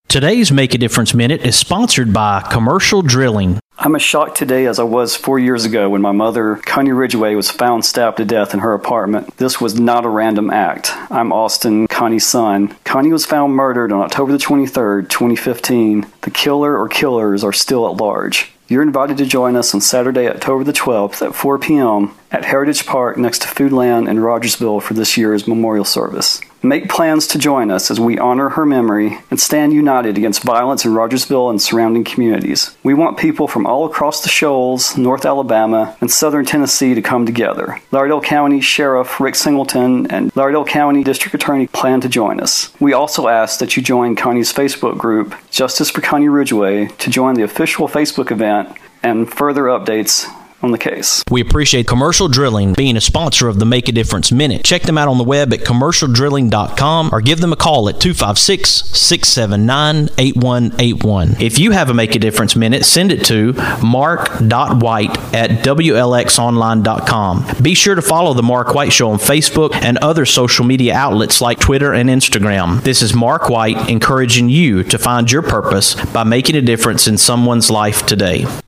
Today's Make a Difference Minute is sponsored by Commercial Drilling. I'm as shocked today as I was 4 years ago when my mother, Connie Ridgway, was found stabbed to death in her apartment. This was not a random act. I'm Austin, Connie's son. Connie was found murdered on October the 23rd, 2015. The killer or killers are still at large. You're invited to join us on Saturday, October the 12th at 4 p.m. at Heritage Park next to Foodland in Rogersville for this year's memorial service. Make plans to join us as we honor her memory and stand united against violence in Rogersville and surrounding communities. We want people from all across the Shoals, North Alabama, and Southern Tennessee to come together. Lauderdale County Sheriff Rick Singleton and Lauderdale County District Attorney plan to join us. We also ask that you join Connie's Facebook group, Justice for Connie Ridgway, to join the official Facebook event and further updates on the case. We appreciate Commercial Drilling being a sponsor of the Make a Difference Minute. Check them out on the web at commercialdrilling.com or give them a call at 256-679-8181. If you have a Make a Difference Minute, send it to mark.white@wlxonline.com. Be sure to follow The Mark White Show on Facebook and other social media outlets like Twitter and Instagram. This is Mark White encouraging you to find your purpose by making a difference in someone's life today.